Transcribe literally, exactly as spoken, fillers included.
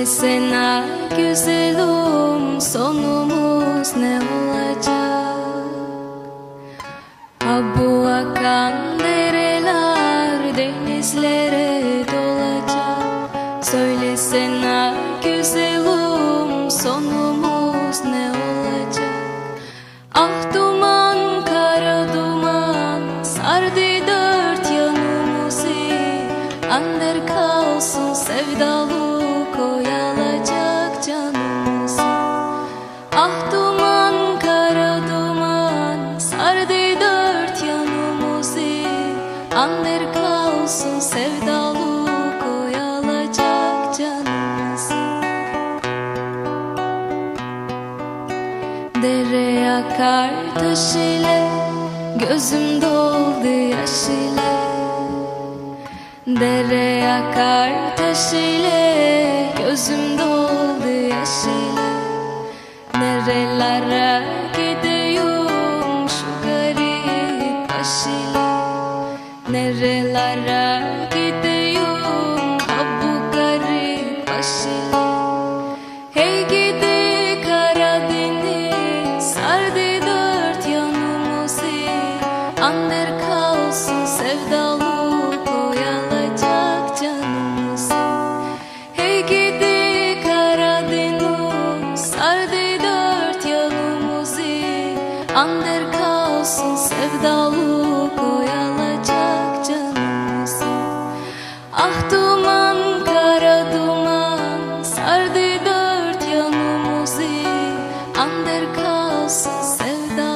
Söylesene güzelim, sonumuz ne olacak? Ha bu akan dereler denizlere dolacak. Söylesene güzelim, sonumuz ne olacak? Ah duman, kara duman sardı dört yanımızı. Ander kalsın sevdalık oyalacak canımızı. Ah duman, kara duman sardı dört yanımızı. Ander kalsın sevdalık oyalacak canımızı. Dere akar taş ile, gözüm doldu yaş ile. Dere akar taş ile, gözüm doldu yaş ile. Nerelere gideyim şu garip baş ile. Nerelere gideyim ha bu garip baş ile. Hey gidi Karadeniz sardı dört yanımızı. Ander kalsın sevdalık oyalacak canımızı. Hey gidi Karadeniz sardı dört yanımızı. Ander kalsın sevdalık oyalacak canımızı. Ah duman, kara duman sardı dört yanımızı. Ander kalsın sevdalık